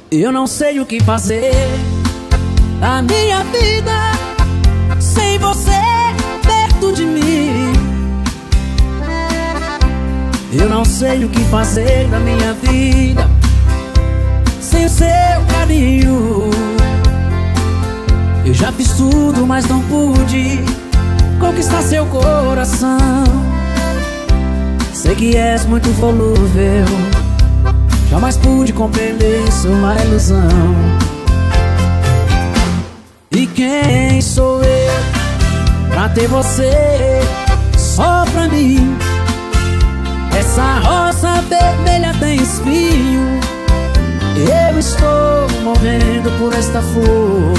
Eu não sei o que fazer da minha vida sem você perto de mim. Eu não sei o que fazer da minha vida sem o seu carinho. Eu já fiz tudo, mas não pude conquistar seu coração. Sei que és muito volúvel, jamais pude compreender sua ilusão. E quem sou eu pra ter você só pra mim? Essa rosa vermelha tem espinho, eu estou morrendo por esta flor.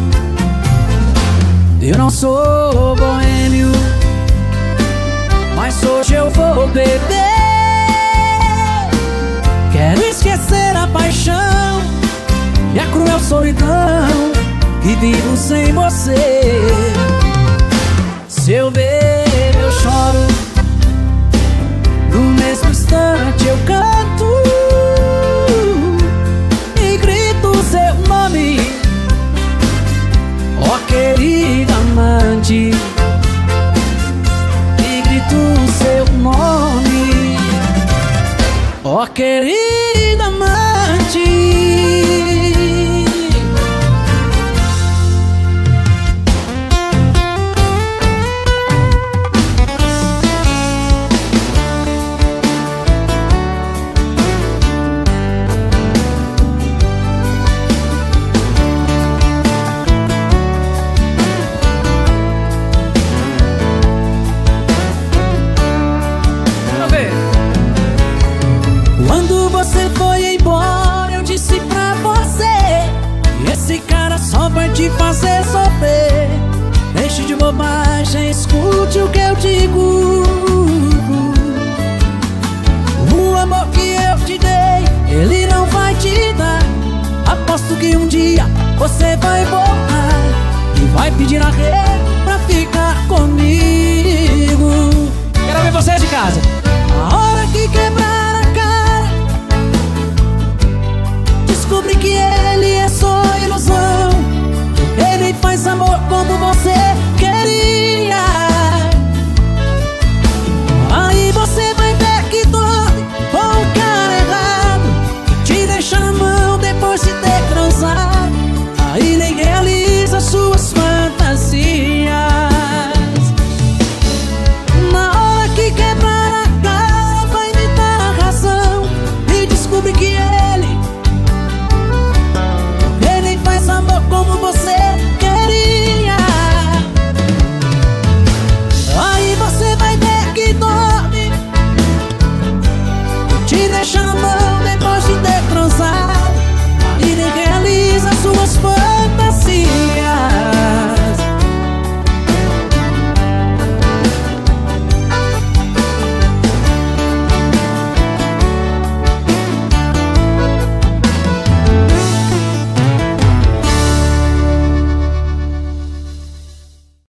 Eu não sou boêmio, mas hoje eu vou beber. Quero esquecer a paixão e a cruel solidão que vivo sem você. Se eu bebo eu choro, no mesmo instante eu canto e grito seu nome. Ó querida amante, e grito seu nome. Ó querida amante. Quando você foi embora, eu disse pra você: esse cara só vai te fazer sofrer. Deixe de bobagem, escute o que eu digo. O amor que eu te dei, ele não vai te dar. Aposto que um dia você vai voltar e vai pedir a rei pra ficar comigo. Quero ver vocês de casa. A hora que quebrar